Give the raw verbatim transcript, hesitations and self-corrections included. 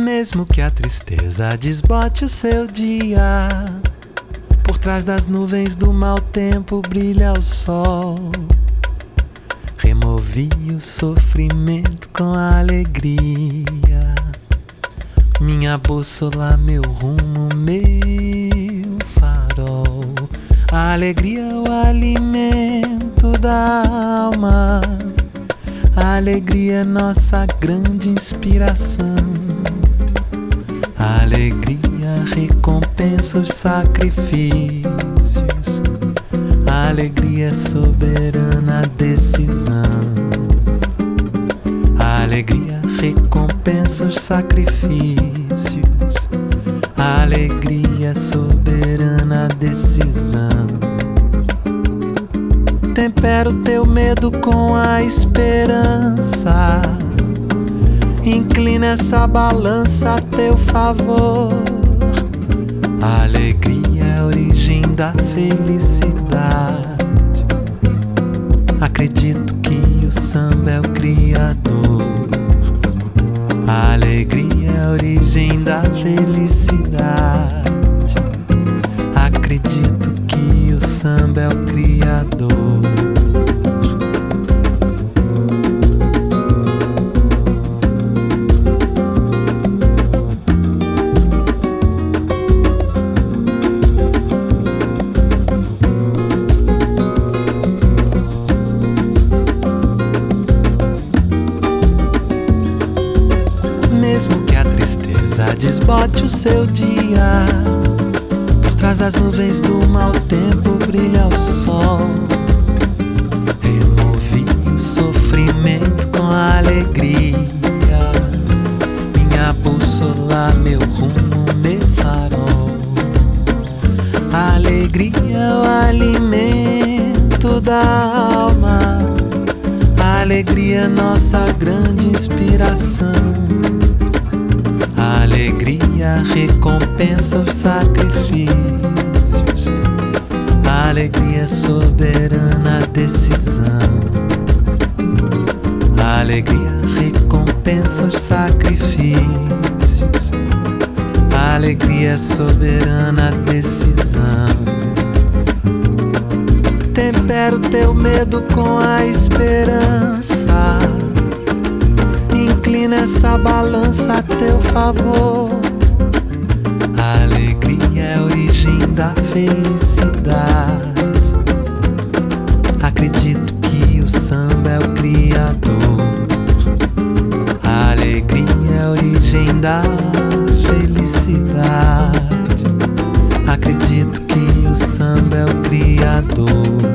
Mesmo que a tristeza desbote o seu dia, por trás das nuvens do mau tempo brilha o sol. Removi o sofrimento com a alegria, minha bússola, meu rumo, meu farol. A alegria é o alimento da alma, a alegria é nossa grande inspiração. A alegria recompensa os sacrifícios, a alegria é soberana decisão. A alegria recompensa os sacrifícios, a alegria é soberana decisão. Tempera o teu medo com a esperança, inclina essa balança a teu favor. A alegria é a origem da felicidade. Acredito que o samba é o criador. A alegria é a origem da felicidade. Acredito que o samba é o criador. Mesmo que a tristeza desbote o seu dia, por trás das nuvens do mau tempo brilha o sol. Removi o sofrimento com a alegria, minha bússola, meu rumo, meu farol. A alegria é o alimento da alma, a alegria é nossa grande inspiração. A alegria recompensa os sacrifícios, a alegria é soberana decisão. A alegria recompensa os sacrifícios, a alegria é soberana decisão. Tempera o teu medo com a esperança, inclina essa balança a teu favor. A alegria é a origem da felicidade. Acredito que o samba é o criador. A alegria é a origem da felicidade. Acredito que o samba é o criador.